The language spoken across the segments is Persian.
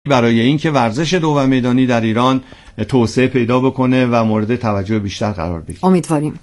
برای اینکه ورزش دو میدانی در ایران توسعه پیدا بکنه و مورد توجه بیشتر قرار بگیره. امیدواریم.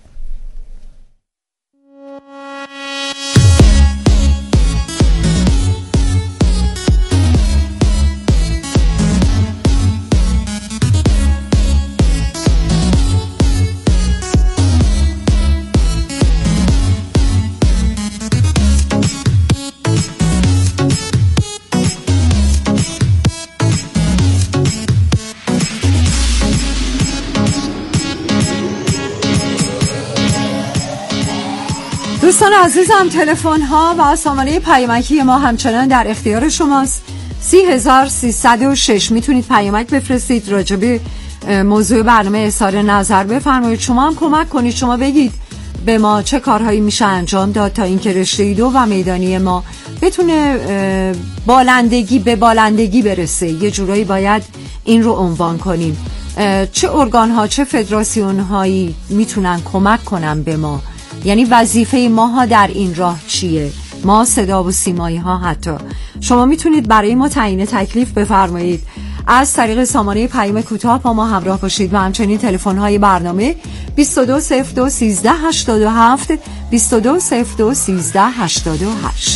دوستان عزیزم، تلفن ها و سامانه پیامکی ما همچنان در اختیار شماست. 30306 میتونید پیامک بفرستید، راجع به موضوع برنامه اظهار نظر بفرمایید. شما هم کمک کنید، شما بگید به ما چه کارهایی میشه انجام داد تا اینکه رشته دو و میدانی ما بتونه به بالندگی برسه. یه جورایی باید این رو عنوان کنیم. چه ارگان ها، چه فدراسیون هایی میتونن کمک کنن به ما؟ یعنی وظیفه ماها در این راه چیه؟ ما صدا و سیمایی ها حتی شما میتونید برای ما تعیین تکلیف بفرمایید. از طریق سامانه پیام کوتاه با ما همراه باشید و همچنین تلفن های برنامه 2202 1387 2202 1388.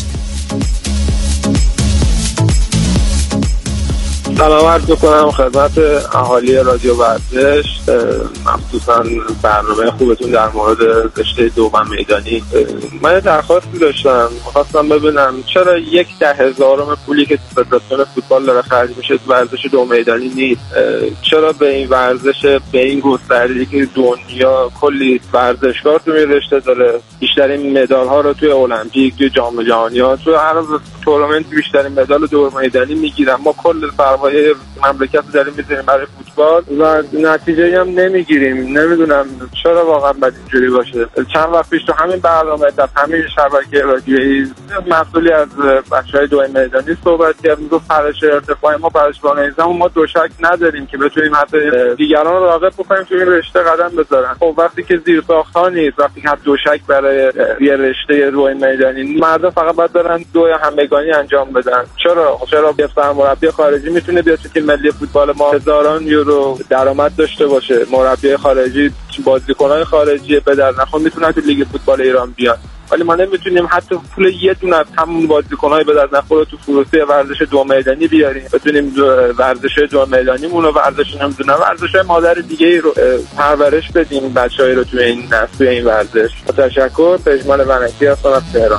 سلام عرض می‌کنم خدمت اهالی رادیو ورزش، مخصوصا برنامه خوبتون در مورد رشته دوم میدانی. من درخواستی داشتم، می‌خواستم ببینم چرا 1/10,000 پولی که فدراسیون فوتبال داره خرج میشه تو ورزش دو میدانی نیست؟ چرا به این ورزش، به این گستردگی که دنیا کلی ورزشکار تو این رشته داره، بیشترین مدال‌ها رو توی المپیک، توی جام جهانی‌ها، توی هر تورنمنت بیشترین مدال دو میدانی میگیرن، ما کل های مملکت رو داریم می‌ذاریم برای فوتبال و نتیجه‌ای هم نمیگیریم. نمیدونم چرا واقعا باید اینجوری باشه. چند وقت پیش تو همین برنامه در همین شبکه رادیویی مسئولی از بچه‌های دو میدانی صحبت کرد، میگفت پرش ارتفاعی ما پرشوار نظام ما دوشک نداریم که بتونیم حتی دیگران رو راغب بکنیم تو این رشته قدم بذارن. خب وقتی که زیرساخت‌ها نیست، وقتی که دوشک برای یه رشته دو میدانی، مردم فقط باید برن دو همگانی انجام بدن. چرا یه سرمربی خارجی میتونه بیاد تو تیم ملی فوتبال ما هزاران یورو درآمد داشته باشه، مربی خارجی، بازیکن‌های خارجی به در نخور میتونن تو لیگ فوتبال ایران بیان، ولی ما نمیتونیم حتی پول یه دونه از همون بازیکن‌های به در نخور تو فروسه ورزش دو میدانی بیاریم، بتونیم ورزش دو میدانیمون و ورزش مادر دیگه‌ای رو پرورش بدیم بچه‌ها رو تو این نسل این ورزش. تشکر. پژمان ونکی هستم از تهران.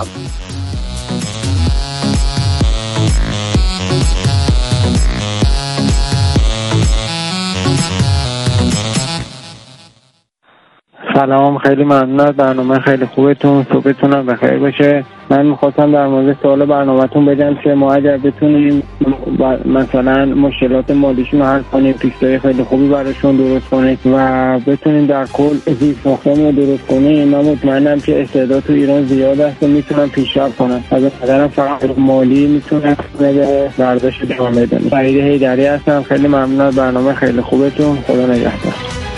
سلام، خیلی ممنون از برنامه خیلی خوبتون. صبحتون بخیر باشه. من می‌خواستم در مورد سوال برنامه‌تون بگم که ما اگر بتونیم مثلا مشکلات مالیشون رو حل کنیم، پیش‌های خیلی خوبی براشون درست کنیم و بتونیم در کل زیرساختمون رو درست کنیم، من مطمئنم که استعداد تو ایران زیاد است و میتونن پیشرفت کنن. از نظرم فقط مالی میتونه به ورزش ادامه بده. فرید حیدری هستم. خیلی ممنون از برنامه خیلی خوبتون. خدا نگهدار.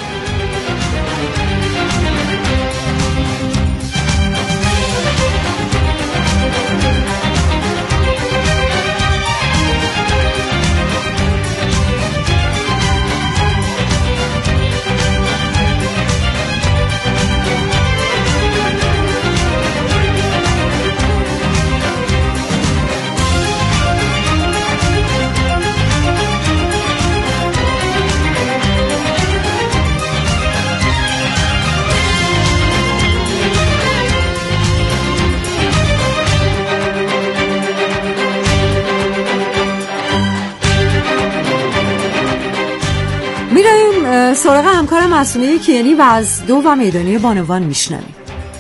سراغ همکار مسئولی کیانی و از دو و میدانی بانوان میشنویم.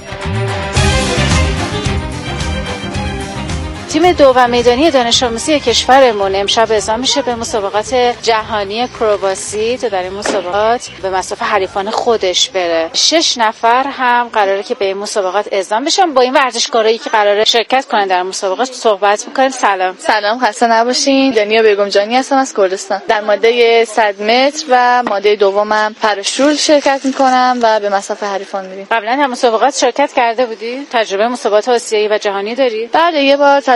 تیم دو و میدانی دانش آموزی کشورمون امشب اعزام میشه به مسابقات جهانی کرواسی تا در این مسابقات به مصاف حریفان خودش بره. 6 نفر هم قراره که به این مسابقات اعزام بشن. با این ورزشکارایی که قراره شرکت کنن در مسابقات صحبت میکنیم. سلام، خسته نباشین. دنیا بیگم جانی هستم از کردستان. در ماده 100 متر و ماده دومم پراشول شرکت میکنم و به مصاف حریفان میریم. قبلا هم مسابقات شرکت کرده بودی؟ تجربه مسابقات آسیایی و جهانی داری؟ بله، یه بار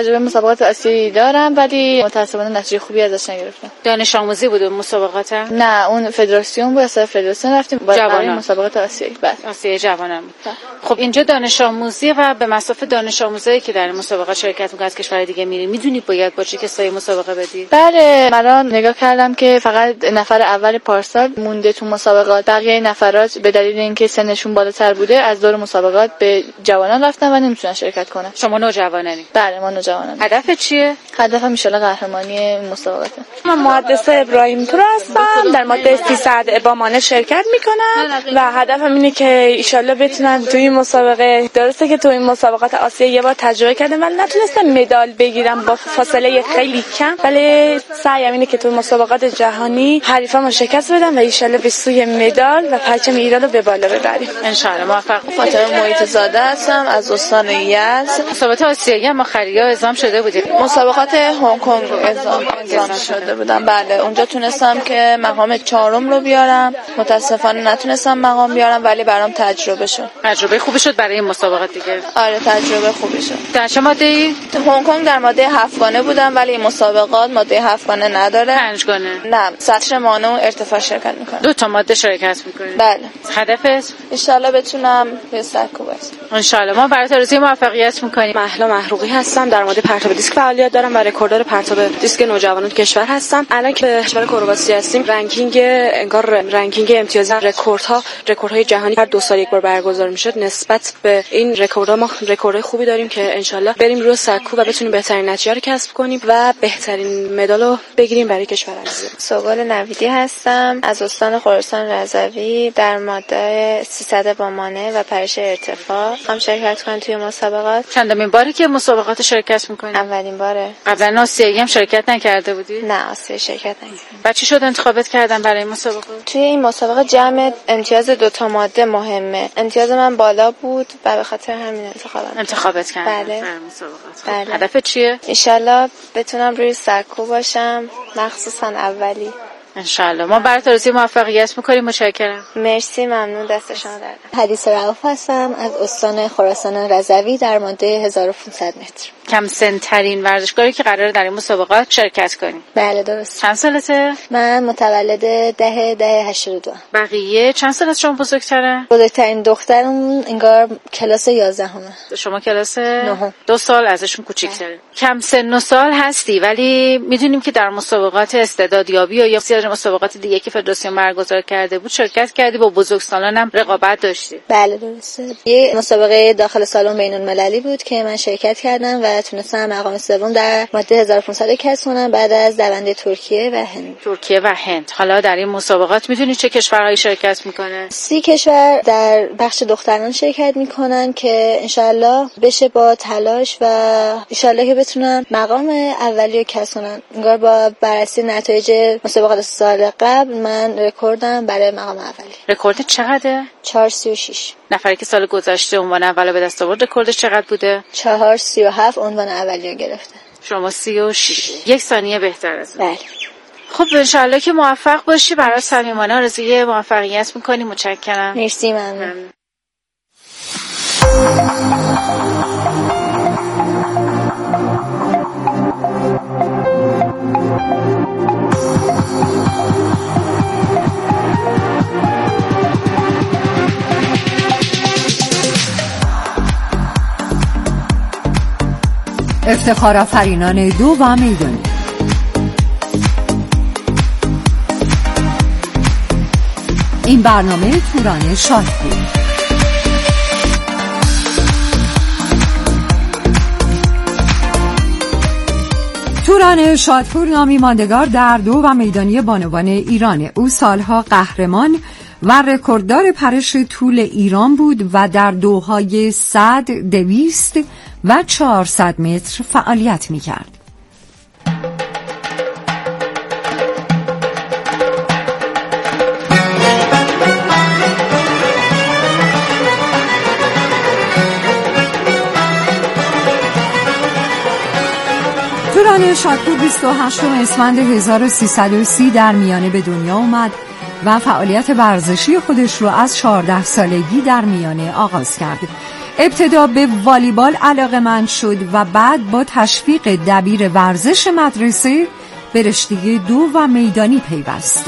تجربه مسابقات آسیایی دارم ولی متأسفانه نتیجه خوبی ازش نگرفتم. دانش آموزی بود مسابقات؟ نه اون فدراسیون بود، اصلا فدراسیون رفتیم برای مسابقات آسیایی. بله آسیایی جوانان بود. خب اینجا دانش آموزی و به مصرف دانش آموزایی که در این مسابقات شرکت می‌کنه از کشور دیگه میری، میدونی باید با چه کسایی مسابقه بدی؟ بله من نگاه کردم که فقط نفر اول پارسال مونده تو مسابقات، بقیه نفرات به دلیل اینکه سنشون بالاتر بوده از دور مسابقات به جوانان رفتن و نمیتونن شرکت کنن. شما نوجوانانی؟ بله ما نوجوانان. هدف چیه؟ هدفم ان شاءالله قهرمانی این مسابقاته. من مهندس ابراهیم پور هستم، در ماده 300 با مانع شرکت میکنم و هدفم اینه که ان شاءالله بتونم توی این مسابقه، درسته که توی این مسابقات آسیا یه بار تجربه کردم ولی نتونستم مدال بگیرم با فاصله خیلی کم، ولی سعیم اینه که توی مسابقات جهانی حریفامو شکست بدم و ان شاءالله به سوی مدال و پرچم ایران رو به بالا ببریم ان شاءالله. موفق. فاطمه محیط زاده هستم از استان یزد. مسابقات آسیایی هم آخریا اعزام شده بودید؟ مسابقات هنگ کنگ اعزام شده بودم. بله اونجا تونستم که مقام 4 رو بیارم، متاسفانه نتونستم مقام بیارم ولی برام تجربه شد. تجربه خوبی شد برای این مسابقات دیگه. آره تجربه خوبی شد. در چه ماده‌ای؟ هنگ کنگ در ماده 7 گانه بودم ولی این مسابقات ماده 7 گانه نداره. 5 گانه. نه سطر مانع و ارتفاع شرکت میکنم. 2 تا ماده شرکت میکنید؟ بله. هدفت؟ ان شاءالله بتونم به سرکوب برسم. ان شاءالله. ما برات آرزوی موفقیت میکنیم. مهلا محروقی هستم، در ماده پرتاب دیسک فعالیت دارم و رکورددار پرتاب دیسک نوجوانان کشور هستم. الان که کشور کرواسی هستیم رنکینگ امتیازی رکوردهای جهانی هر 2 سال یک بار برگزار میشه. نسبت به این رکوردها ما رکوردهای خوبی داریم که انشالله بریم روی سرکوب و بتونیم بهترین نتیجه رو کسب کنیم و بهترین مدال رو بگیریم برای کشور عزیز. سوگل نویدی هستم از استان خراسان رضوی، در ماده 300 با مانع و پرش ارتفاع هم شرکت کنم توی مسابقات. چندمین باره که مسابقات شرکت میکنی؟ اولین باره. قبلا آسیایی هم شرکت نکرده بودی؟ نه آسیایی شرکت نکردم. بعد چی شد انتخابت کردن برای این مسابقه؟ توی این مسابقه جمع امتیاز 2 تا ماده مهمه. امتیاز من بالا بود و به خاطر همین انتخابت کردم. بله. برای مسابقات. بله. هدفت چیه؟ ان شاءالله بتونم روی سرکوب باشم، مخصوصا اولی. انشالله. ما برات آرزوی موفقیت میکنیم. متشکرم. مرسی، ممنون، دست شما درد. حدیث رؤوف هستم از استان خراسان رضوی، در ماده 1500 متر. کم سن ترین ورزشکاری که قراره در این مسابقات شرکت کنی؟ بله درست. چند سالته؟ من متولد 10/82. بقیه چند سال از شما بزرگتره؟ بزرگترین دخترم انگار کلاس 11همه. شما کلاس 9. 2 سال ازشون کوچیک‌تره. کم سن و سال هستی ولی میدونیم که در مسابقات استعدادیابی یا بسیار مسابقات دیگه که فدراسیون برگزار کرده بود شرکت کردی، با بزرگسالان هم رقابت داشتی. بله درسته. یه مسابقه داخل سالن بین‌المللی بود که من شرکت کردم و تونستم مقام سوم در ماده 1500 کسب کنم بعد از دونده ترکیه و هند. حالا در این مسابقات میدونی چه کشورهایی شرکت میکنه؟ 30 کشور در بخش دختران شرکت میکنن که انشالله بشه با تلاش و انشالله که بتونن مقام اولی رو کسب کنن. انگار با بررسی نتایج مسابقات سال قبل من رکوردم برای مقام اولی. رکورد چقدره؟ 436. نفری که سال گذشته عنوان اول به دست آورد رکوردش چقدر بوده؟ 437 عنوان اولی رو گرفته. شما 36. 1 ثانیه بهتر از بله. خب انشالله که موفق باشی. برای صمیمانه آرزوی موفقیت میکنی. متشکرم. مرسی، ممنون. افتخار آفرینان 2 و میدانی. این برنامه توران شادپور. توران شادپور نامی ماندگار در 2 و میدانی بانوان ایرانه. او سالها قهرمان و رکورددار پرش طول ایران بود و در دوهای 100، 200 و 400 متر فعالیت می‌کرد. توران شادپور 28 اسفند 1330 در میانه به دنیا آمد و فعالیت ورزشی خودش رو از 14 سالگی در میانه آغاز کرد. ابتدا به والیبال علاقه‌مند شد و بعد با تشویق دبیر ورزش مدرسه به رشته 2 و میدانی پیوست.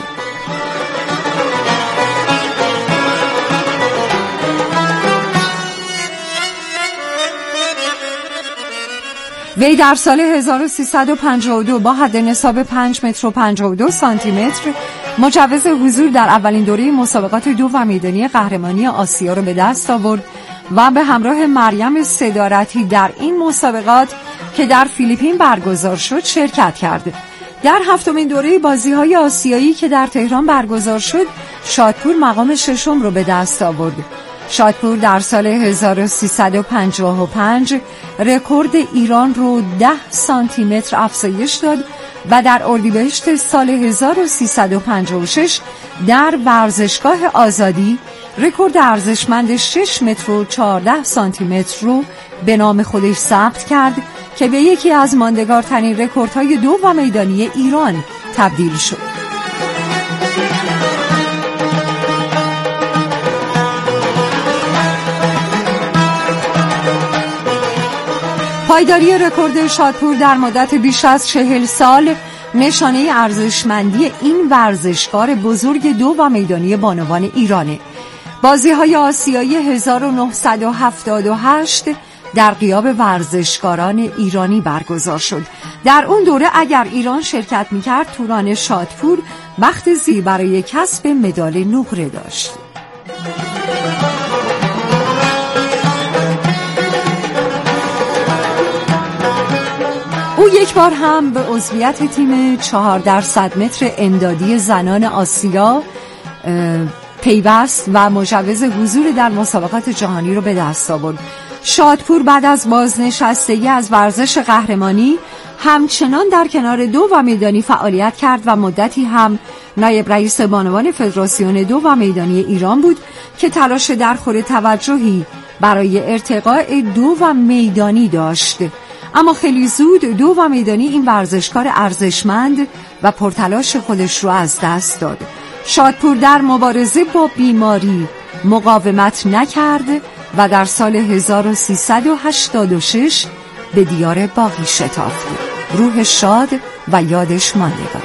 وی در سال 1352 با حد نصاب 5 متر و 52 سانتی متر مجوز حضور در اولین دوره مسابقات 2 و میدانی قهرمانی آسیا را به دست آورد و به همراه مریم صدارتی در این مسابقات که در فیلیپین برگزار شد شرکت کرد. در 7مین دوره بازی‌های آسیایی که در تهران برگزار شد، شادپور مقام 6 را به دست آورد. شادپور در سال 1355 رکورد ایران رو 10 سانتی متر افزایش داد و در اردیبهشت سال 1356 در ورزشگاه آزادی رکورد ارزشمند 6 متر و 14 سانتی متر رو به نام خودش ثبت کرد که به یکی از ماندگارترین رکوردهای 2 و میدانی ایران تبدیل شد. پایداری رکورد شادپور در مدت بیش از 40 سال نشانه ارزشمندی این ورزشکار بزرگ 2 و میدانی بانوان ایرانه. بازی‌های آسیایی 1978 در غیاب ورزشکاران ایرانی برگزار شد. در اون دوره اگر ایران شرکت می‌کرد، توران شادپور بخت زی برای کسب مدال نقره داشت. او یک بار هم به عضویت تیم 4 در 100 متر امدادی زنان آسیا پیوست و مجوز حضور در مسابقات جهانی رو به دست آورد. شادپور بعد از بازنشستگی از ورزش قهرمانی همچنان در کنار 2 و میدانی فعالیت کرد و مدتی هم نایب رئیس بانوان فدراسیون 2 و میدانی ایران بود که تلاش درخور توجهی برای ارتقاء 2 و میدانی داشت. اما خیلی زود 2 و میدانی این ورزشکار ارزشمند و پرتلاش خودش رو از دست داد. شادپور در مبارزه با بیماری مقاومت نکرد و در سال 1386 به دیار باقی شتافت. روح شاد و یادش ماندگار.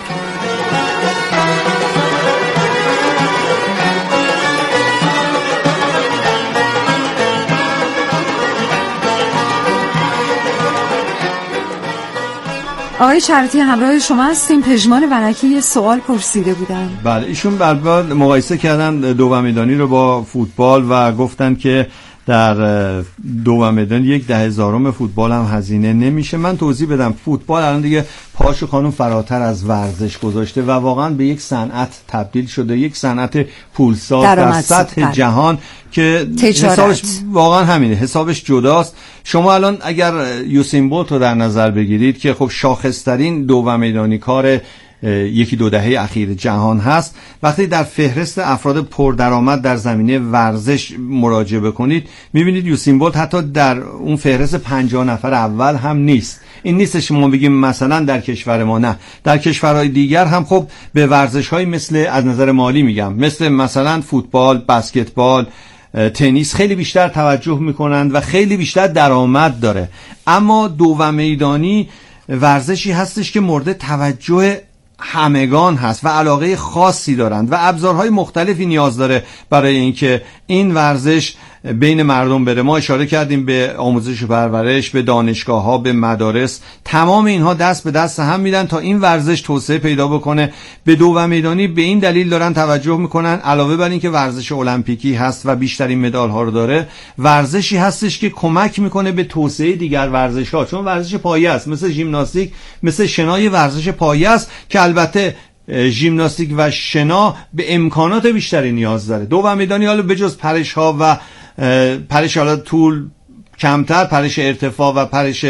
آقای شرطی همراه شما هستیم. پژمان ونکی یه سوال پرسیده بودن. بله، ایشون بعد مقایسه کردن 2 و میدانی رو با فوتبال و گفتن که در 2 و میدان 1/10,000 فوتبال هم هزینه نمیشه. من توضیح بدم، فوتبال الان دیگه پاشو خانم فراتر از ورزش گذاشته و واقعا به یک صنعت تبدیل شده، یک صنعت پولساز در سطح جهان که حسابش واقعا همینه، حسابش جداست. شما الان اگر یوسین بولت رو در نظر بگیرید که خب شاخصترین 2 و میدانی کار 1-2 دهه اخیر جهان هست، وقتی در فهرست افراد پردرآمد در زمینه ورزش مراجعه بکنید میبینید یوسین بولت حتی در اون فهرست 50 نفر اول هم نیست. این نیستش ما بگیم مثلا در کشور ما، نه، در کشورهای دیگر هم خب به ورزش‌های مثل، از نظر مالی میگم، مثلا فوتبال، بسکتبال، تنیس خیلی بیشتر توجه میکنند و خیلی بیشتر درآمد داره. اما 2 و میدانی ورزشی هستش که مورد توجه همگان هست و علاقه خاصی دارند و ابزارهای مختلفی نیاز داره برای اینکه این ورزش بین مردم بره. ما اشاره کردیم به آموزش و پرورش، به دانشگاه‌ها، به مدارس، تمام اینها دست به دست هم میدن تا این ورزش توسعه پیدا بکنه. به 2 و میدانی به این دلیل دارن توجه میکنن، علاوه بر این که ورزش المپیکی هست و بیشترین مدال ها رو داره، ورزشی هستش که کمک میکنه به توسعه دیگر ورزش‌ها، چون ورزش پایه است، مثل ژیمناستیک، مثل شنا، ورزش پایه است که البته ژیمناستیک و شنا به امکانات بیشتری نیاز داره. 2 و میدانی حالا بجز پرش ها و پرش حالا طول کمتر، پرش ارتفاع و پرش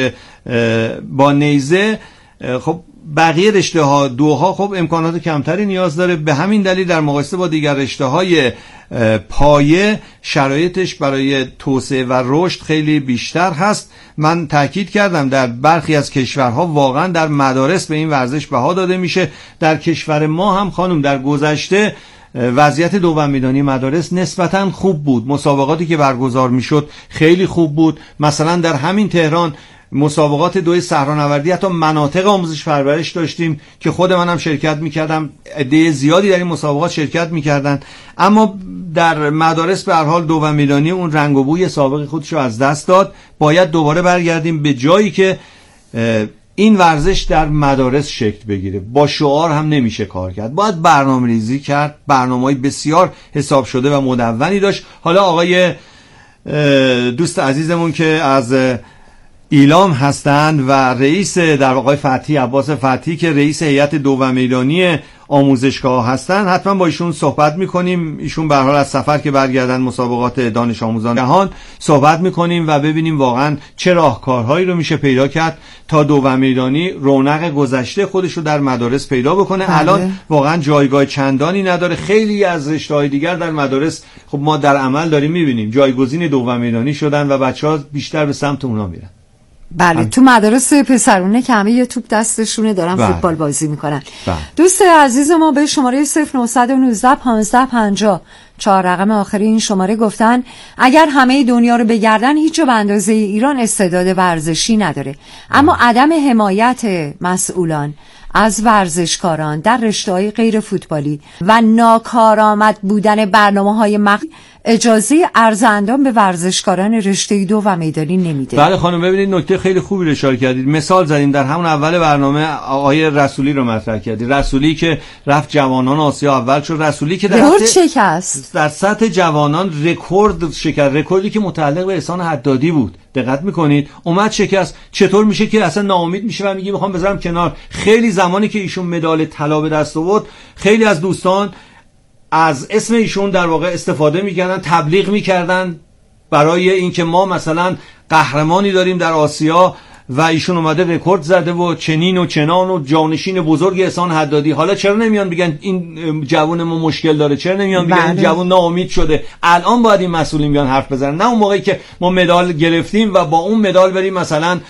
با نیزه، خب بقیه رشته ها دوها خب امکانات کمتری نیاز داره. به همین دلیل در مقایسه با دیگر رشته های پایه شرایطش برای توسعه و رشد خیلی بیشتر هست. من تاکید کردم در برخی از کشورها واقعا در مدارس به این ورزش بها داده میشه. در کشور ما هم خانم در گذشته وضعیت دوم میدانی مدارس نسبتاً خوب بود. مسابقاتی که برگزار میشد خیلی خوب بود. مثلا در همین تهران مسابقات دوی صحرانوردی، حتی مناطق آموزش پرورش داشتیم که خود منم شرکت میکردم، عده زیادی در این مسابقات شرکت میکردن. اما در مدارس به هر حال دوم میدانی اون رنگ و بوی سابق خودشو از دست داد. باید دوباره برگردیم به جایی که این ورزش در مدارس شکل بگیره. با شعار هم نمیشه کار کرد، باید برنامه ریزی کرد. برنامه‌ای بسیار حساب شده و مدونی داشت. حالا آقای دوست عزیزمون که از ایلام هستند و رئیس در واقع فتحی، عباس فتحی که رئیس هیئت دوم میدانی آموزشگاه هستند، حتما با ایشون صحبت میکنیم. ایشون به هر حال از سفر که برگردن مسابقات دانش آموزان جهان صحبت میکنیم و ببینیم واقعا چه راهکارهایی رو میشه پیدا کرد تا دوم میدانی رونق گذشته خودش رو در مدارس پیدا بکنه. الان واقعا جایگاه چندانی نداره. خیلی از رشته‌های دیگر در مدارس خب ما در عمل داریم میبینیم جایگزین دوم میدانی شدن و بچه‌ها بیشتر به سمت اونا میرن. بله، تو مدارس پسرونه که همه یه توپ دستشونه دارن فوتبال بازی میکنن. دوست عزیز ما به شماره 0919 15 50 4 رقم آخری این شماره گفتن اگر همه دنیا رو بگردن هیچ جا به اندازه ایران استعداد ورزشی نداره، اما عدم حمایت مسئولان از ورزشکاران در رشته‌های غیر فوتبالی و ناکارآمد بودن برنامه‌های اجازه عرض اندام به ورزشکاران رشته دوم میدانی نمیده. بله خانم، ببینید نکته خیلی خوبی رو اشاره کردید. مثال زدیم در همون اول برنامه آقای رسولی رو مطرح کردید. رسولی که رفت جوانان آسیا اول شد، رسولی که در سطح جوانان رکورد شکست، رکوردی که متعلق به احسان حدادی بود. دقت میکنید اومد شکست. چطور میشه که اصلا ناامید میشه و میگه میخوام بذارم کنار؟ خیلی زمانی که ایشون مدال طلا به دست آورد خیلی از دوستان از اسم ایشون در واقع استفاده میکردن، تبلیغ میکردن برای اینکه ما مثلا قهرمانی داریم در آسیا و ایشون اومده رکورد زده و چنین و چنان و جانشین بزرگ احسان حدادی. حالا چرا نمیان بگن این جوون ما مشکل داره؟ چرا نمیان بگن این جوون ناامید شده؟ الان باید این مسئولین بیان حرف بزنن، نه اون موقعی که ما مدال گرفتیم و با اون مدال بریم مثلا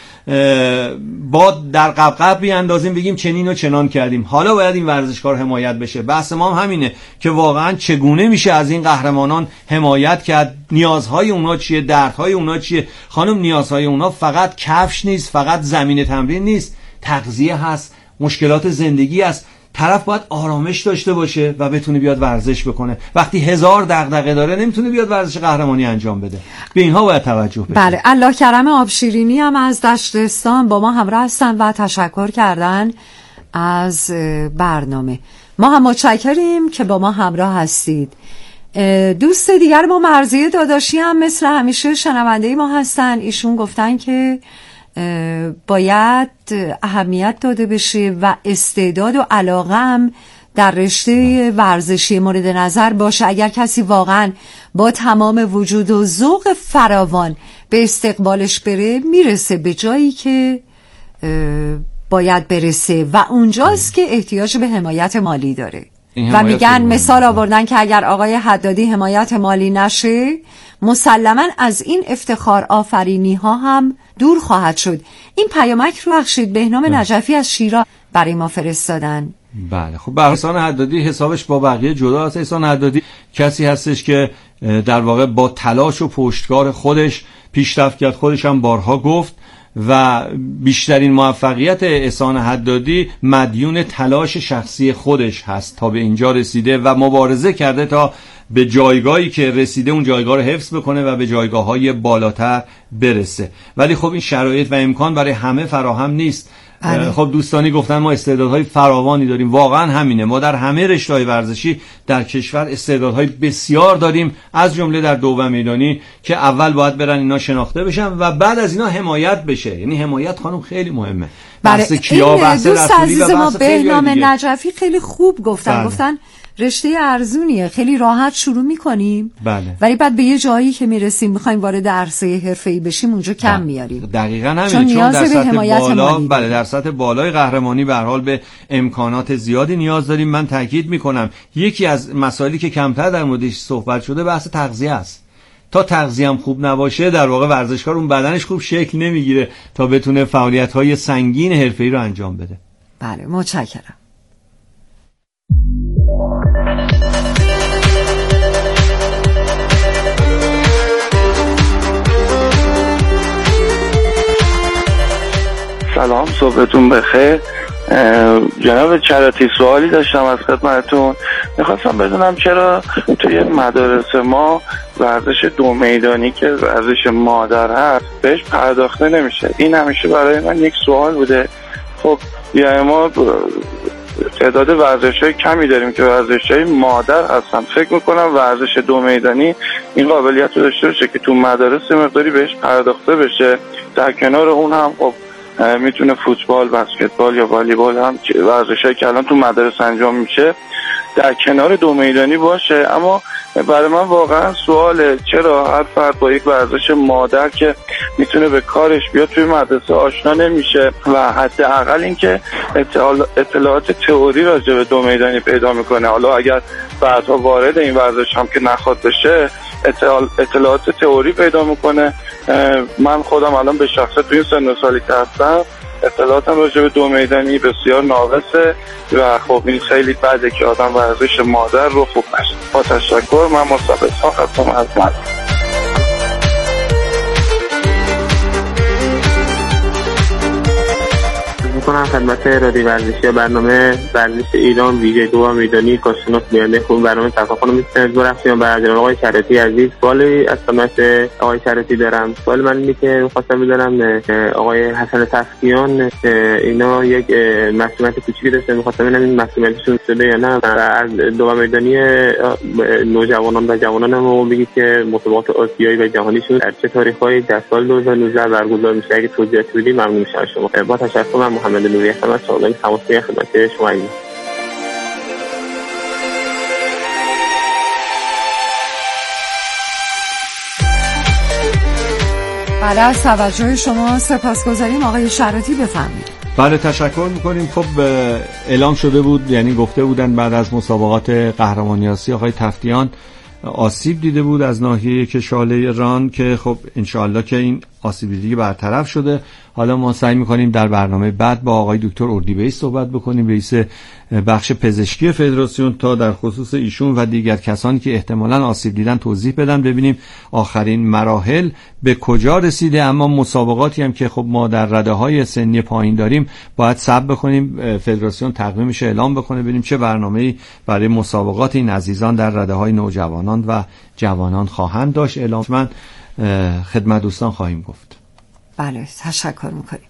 با در قبقب بیاندازیم بگیم چنین و چنان کردیم. حالا باید این ورزشکار حمایت بشه. بحث ما هم همینه که واقعا چگونه میشه از این قهرمانان حمایت کرد، نیازهای اونا چیه، دردهای اونا چیه. خانم نیازهای اونا فقط کفش نیست، فقط زمین تمرین نیست، تغذیه هست، مشکلات زندگی هست. طرف باید آرامش داشته باشه و بتونه بیاد ورزش بکنه. وقتی 1000 دغدغه داره نمیتونه بیاد ورزش قهرمانی انجام بده. به اینها باید توجه بشه. بله، الله کرم آبشیرینی هم از دشتستان با ما همراه هستن و تشکر کردن از برنامه. ما هم متشکریم که با ما همراه هستید. دوست دیگر ما مرضیه داداشی هم مثل همیشه شنونده ما هستن. ایشون گفتن که باید اهمیت داده بشه و استعداد و علاقه هم در رشته ورزشی مورد نظر باشه. اگر کسی واقعا با تمام وجود و ذوق فراوان به استقبالش بره میرسه به جایی که باید برسه و اونجاست که احتیاج به حمایت مالی داره. و میگن مثال آوردن که اگر آقای حدادی حمایت مالی نشه مسلماً از این افتخار آفرینی ها هم دور خواهد شد. این پیامک رو بخشید بهنام نجفی از شیراز برای ما فرستادن. بله خب احسان حدادی حسابش با بقیه جدا است. احسان حدادی کسی هستش که در واقع با تلاش و پشتکار خودش پیشرفت کرد. خودش هم بارها گفت و بیشترین موفقیت احسان حدادی مدیون تلاش شخصی خودش هست تا به اینجا رسیده و مبارزه کرده تا به جایگاهی که رسیده اون جایگاه رو حفظ بکنه و به جایگاه‌های بالاتر برسه. ولی خب این شرایط و امکان برای همه فراهم نیست. خب دوستانی گفتن ما استعدادهای فراوانی داریم، واقعا همینه. ما در همه رشته‌های ورزشی در کشور استعدادهای بسیار داریم، از جمله در دوم میدانی که اول باید برن اینا شناخته بشن و بعد از اینا حمایت بشه. یعنی حمایت خانم خیلی مهمه. بحث کیا، بحث رسولی و بحث بهنام نجفی خیلی خوب گفتن رشته ارزونیه، خیلی راحت شروع میکنیم ولی بعد به یه جایی که میرسیم میخوایم وارد عرصه حرفه‌ای بشیم اونجا کم میاریم. دقیقاً همینه، چون در سطح بالا در سطح بالای قهرمانی به هر حال به امکانات زیادی نیاز داریم. من تاکید میکنم یکی از مسائلی که کمتر در موردش صحبت شده بحث تغذیه است. تا تغذیه هم خوب نباشه در واقع ورزشکار اون بدنش خوب شکل نمیگیره تا بتونه فعالیت‌های سنگین حرفه‌ای رو انجام بده. بله متشکرم. سلام، صبحتون بخیر. جناب چراتی، سوالی داشتم از خدمتتون. میخواستم بدونم چرا توی مدارس ما ورزش دو میدانی که ورزش مادر هست بهش پرداخته نمیشه. این همیشه برای من یک سوال بوده. خب یعنی ما تعداد ورزش‌های کمی داریم که ورزش‌های مادر هستن. فکر میکنم ورزش دو میدانی این قابلیت رو داشته باشه که تو مدارس مقداری بهش پرداخته بشه. در کنار اون هم خب میتونه فوتبال، بسکتبال یا والیبال هم ورزش‌هایی که الان تو مدارس انجام میشه در کنار دو میدانی باشه. اما برای من واقعا سواله چرا هر فرد با یک ورزش مادر که میتونه به کارش بیاد توی مدرسه آشنا نمیشه و حداقل اینکه اطلاعات تئوری راجع به دو میدانی پیدا میکنه. حالا اگر بعدها وارد این ورزش هم که نخواد بشه اطلاعات تئوری پیدا میکنه. من خودم الان به شخصه توی این سن و سالی که هستم اطلاعاتم راجع به دو میدانی بسیار ناقصه و خب این خیلی بده که آدم ورزش مادر رو خوب نشه. با تشکر، من مصطفی هستم از من. میکنم خدمت رادیو ورزشی برنامه ورزش ایران ویژه دو میدانی کارشناس بیانده خوب برنامه تفاهم میتونید برفتیم برای جناب آقای شراطی عزیز. سوالی از خدمت آقای شراطی دارم. سوال من اینه که می‌خواستم بدونم آقای حسن تفکیان اینا یک مسئولیت کوچیکی داشتن، می‌خواستم ببینم این مسئولیتشون شده یا نه. از دو میدانی نوجوانان و جوانان ما بگید که مسابقات آسیایی و جهانیشون در چه تاریخ‌هایی در سال 2019 برگزار میشه؟ اگه توضیح بدید ممنون میشم شما. با تشکر. من محمد نوری هستم از شغلای تماسی خدمت شما عزیز. بله، از توجه شما سپاسگزاریم. آقای شراطی بفرمایید. بله، تشکر میکنیم. خب اعلام شده بود، یعنی گفته بودن بعد از مسابقات قهرمانی آسیا آقای تفتیان آسیب دیده بود از ناحیه کشاله ران که خب انشاءالله که این آسیب دیگه برطرف شده. حالا ما سعی میکنیم در برنامه بعد با آقای دکتر اردیبهشت صحبت بکنیم، رئیس بخش پزشکی فدراسیون، تا در خصوص ایشون و دیگر کسانی که احتمالاً آسیب دیدن توضیح بدن، ببینیم آخرین مراحل به کجا رسیده. اما مسابقاتی هم که خب ما در رده‌های سنی پایین داریم باید صبر بکنیم فدراسیون تقویمش اعلام بکنه، ببینیم چه برنامه‌ای برای مسابقات این عزیزان در رده‌های نوجوانان و جوانان خواهند داشت. اعلام من خدمت دوستان خواهیم گفت. بله، تشکر میکنیم.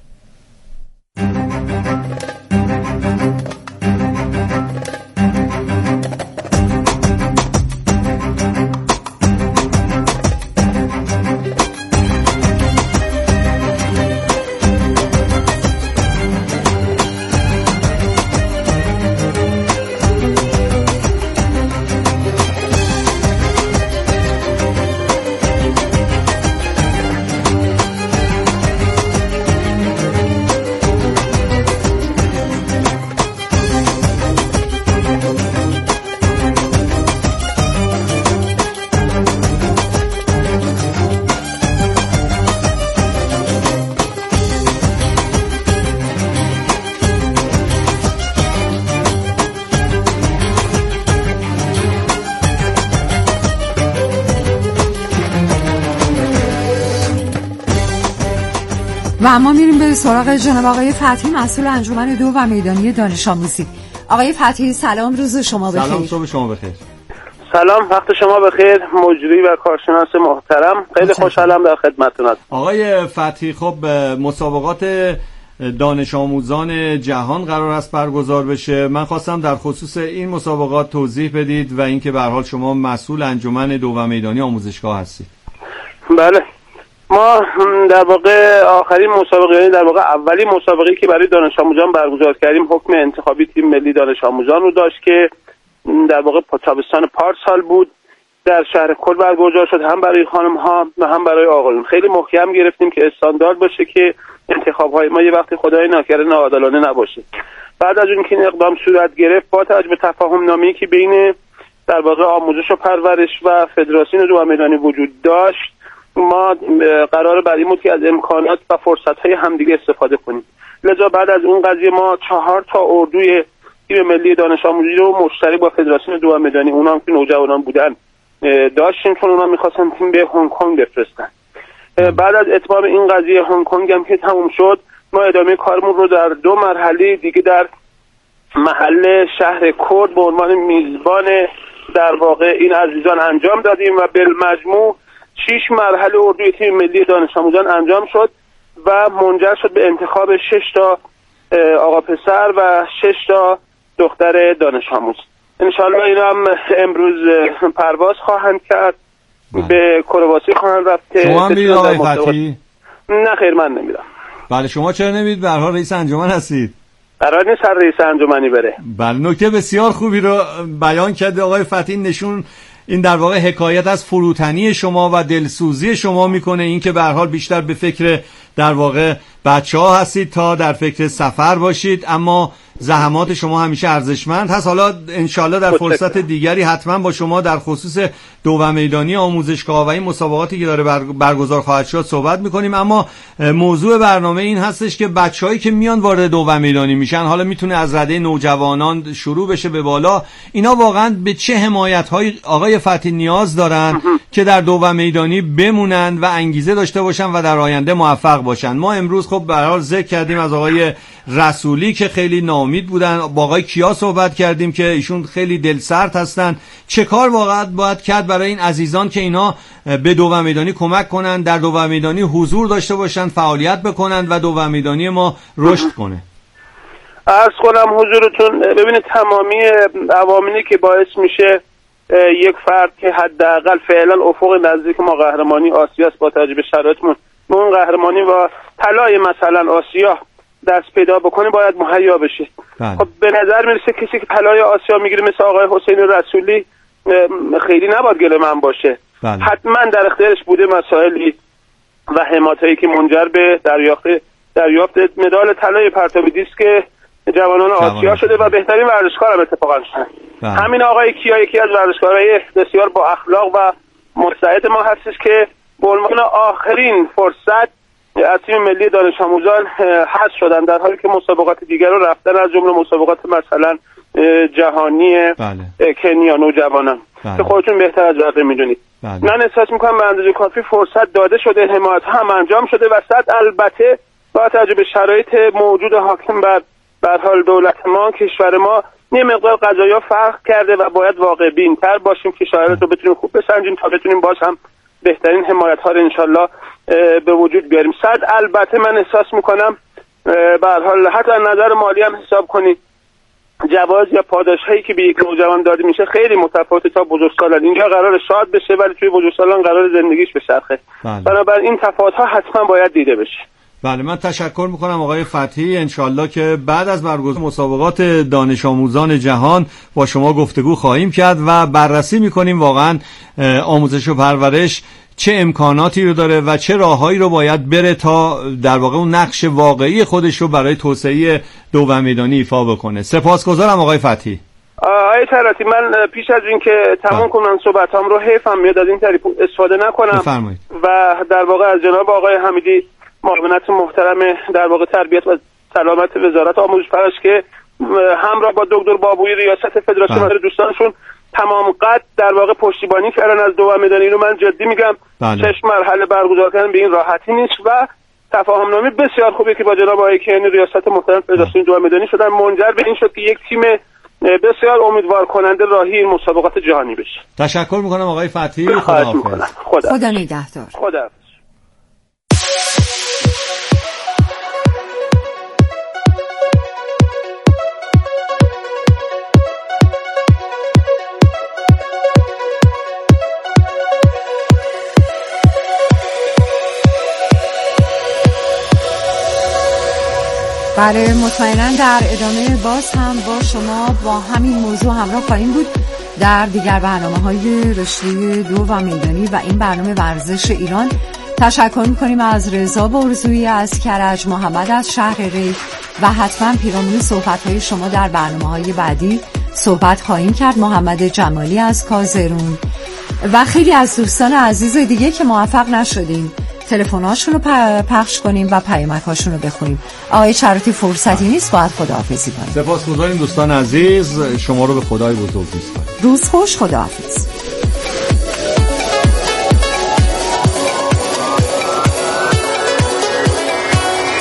و اما میریم به سراغ جناب آقای فتحی، مسئول انجمن دو و میدانی دانش آموزی. آقای فتحی سلام، روز شما بخیر. سلام، صبح شما بخیر. سلام، وقت شما بخیر مجری و کارشناس محترم. خیلی خوشحالم در خدمتتون هستم. آقای فتحی، خب مسابقات دانش آموزان جهان قرار است برگزار بشه. من خواستم در خصوص این مسابقات توضیح بدید و اینکه به هر حال شما مسئول انجمن دو و میدانی آموزشگاه هستید. بله، ما در واقع آخرین مسابقه، یعنی در واقع اولین مسابقه‌ای که برای دانش آموزان برگزار کردیم حکم انتخابی تیم ملی دانش آموزان رو داشت که در واقع تابستان پارسال بود. در شهر کل برگزار شد، هم برای خانم ها و هم برای آقایون. خیلی محکم گرفتیم که استاندارد باشه که انتخاب های ما یه وقتی خدای نکرده ناعادلانه نباشه. بعد از اون که این اقدام صورت گرفت، با توجه به تفاهم نامه‌ای که بین در واقع آموزش و پرورش و فدراسیون دو و میدانی وجود داشت، ما قرار بر این بود که از امکانات و فرصت‌های همدیگه استفاده کنیم. لذا بعد از اون قضیه ما 4 تا اردوی تیم ملی دانش آموزی رو مشترک با فدراسیون دو و میدانی، اونها هم که نوجوانان بودن، داشتیم، چون اونها می‌خواستن تیم به هنگ کنگ بفرستن. بعد از اتمام این قضیه هنگ کنگ هم که تموم شد، ما ادامه کارمون رو در 2 مرحله دیگه در محل شهر کرد به عنوان میزبان در واقع این عزیزان انجام دادیم و بالمجموع 6 مرحله اردوی تیم ملی دانش آموزان انجام شد و منجر شد به انتخاب 6 تا آقا پسر و 6 تا دختر دانش آموز. انشاءالله اینا هم امروز پرواز خواهند کرد، به کرواسی خواهند رفت. شما هم میرید آقای فتحی؟ نه خیر، من نمیرم. بله شما چرا نمیرید؟ به هر حال رئیس انجمن هستید. قرار نیست هر رئیس انجمنی بره. بله نکته بسیار خوبی رو بیان کرده آقای فتحی. نشون این در واقع حکایت از فروتنی شما و دلسوزی شما میکنه، این که به هر حال بیشتر به فکر در واقع بچه‌ها هستید تا در فکر سفر باشید، اما زحمات شما همیشه ارزشمند هست. حالا انشالله در فرصت دیگری حتما با شما در خصوص دوم میدانی آموزشگاه و این مسابقاتی که داره برگزار خواهد شد صحبت میکنیم، اما موضوع برنامه این هستش که بچه‌هایی که میان وارد دوم میدانی میشن، حالا میتونه از رده نوجوانان شروع بشه به بالا، اینا واقعا به چه حمایت‌های آقای فتحی نیاز دارن که در دوم میدانی بمونن و انگیزه داشته باشن و در آینده موفق باشن؟ ما امروز خب به هر حال ذکر کردیم از آقای رسولی که خیلی ناامید بودن، با آقای کیا صحبت کردیم که ایشون خیلی دلسرد هستن. چه کار واقعا باید کرد برای این عزیزان که اینا به دوم میدانی کمک کنن، در دوم میدانی حضور داشته باشن، فعالیت بکنن و دوم میدانی ما رشد کنه؟ عرض کنم حضورتون، ببینید تمامی عواملی که باعث میشه یک فرد که حداقل فعلا افق نزدیک ما قهرمانی آسیا است با توجه به شرایطمون، اون قهرمانی و طلای مثلا آسیا دست پیدا بکنه باید مهیا بشه. خب به نظر میرسه کسی که طلای آسیا میگیره مثل آقای حسین رسولی خیلی نباید گله من باشه. حتما در اختیارش بوده مسائلی و حمایتایی که منجر به دریافت مدال طلای پرتاب دیسک جوانان آسیا شده و بهترین ورزشکار هم اتفاقا شده. همین آقای کیا یکی از ورزشکارهای بسیار با اخلاق و مستعد ما هستش که به عنوان آخرین فرصت از تیم ملی دانش آموزان حذف شدن، در حالی که مسابقات دیگر رو رفتن، از جمله مسابقات مثلا جهانی کنیا نوجوانان که خودتون بهتر از بقیه میدونید. من احساس میکنم به اندازه کافی فرصت داده شده، حمایت هم انجام شده و البته با توجه به شرایط موجود حاکم بر حال دولت ما، کشور ما، یه مقدار قضایا فرق کرده و باید واقع بین‌تر باشیم که شرایط رو بتونیم خوب بسنجیم تا بتونیم باز هم بهترین حمایت ها رو انشالله به وجود بیاریم. البته من احساس میکنم به هر حال حتی از نظر مالی هم حساب کنید جواز یا پاداش هایی که به یک نوجوان داده میشه خیلی متفاوته تا بزرگسالان. اینجا قرار شاد بشه ولی توی بزرگسالان قرار زندگیش بچرخه. بنابراین این تفاوت ها حتما باید دیده بشه. بله من تشکر میکنم آقای فتحی. انشالله که بعد از برگزاری مسابقات دانش آموزان جهان با شما گفتگو خواهیم کرد و بررسی میکنیم واقعا آموزش و پرورش چه امکاناتی رو داره و چه راههایی رو باید بره تا در واقع اون نقش واقعی خودش رو برای توسعه دوم میدانی ایفا بکنه. سپاسگزارم آقای فتحی. آقای طراطی، من پیش از اینکه تمام کنم صحبتام رو حیفم میاد از این طریق استفاده نکنم. بفرمایید. و در واقع از جناب آقای حمیدی معاونت محترم در واقع تربیت و سلامت وزارت آموزش پرورش که همراه با دکتر بابویی ریاست فدراسیون دوستانشون تمام قد در واقع پشتیبانی کردن از دوم میدانی رو من جدی میگم. 6 مرحله برگزار کردن به این راحتی نیست و تفاهم‌نامه بسیار خوبی که با جناب آقای کیانی ریاست محترم فدراسیون دوم میدانی شدن منجر به این شد که یک تیم بسیار امیدوار کننده راهی این مسابقات جهانی بشه. تشکر میکنم آقای فتحی. خداحافظ. خدا نگهدار. خدا. بله مطمئنا در ادامه باز هم با شما با همین موضوع همراه خواهیم بود در دیگر برنامه‌های رشته دوم میدانی و این برنامه ورزش ایران. تشکر می‌کنیم از رضا بارزویی از کرج، محمد از شهر ری و حتما پیرامون صحبت‌های شما در برنامه‌های بعدی صحبت خواهیم کرد. محمد جمالی از کازرون و خیلی از دوستان عزیز دیگه که موفق نشدیم تلفن‌هاشون رو پخش کنیم و پیامک‌هاشون رو بخونیم. آقای چراتی فرصتی نیست، باید خداحافظی کنیم. سپاسگزاریم دوستان عزیز، شما رو به خدای بزرگ می‌سپاریم. روز خوش، خداحافظ.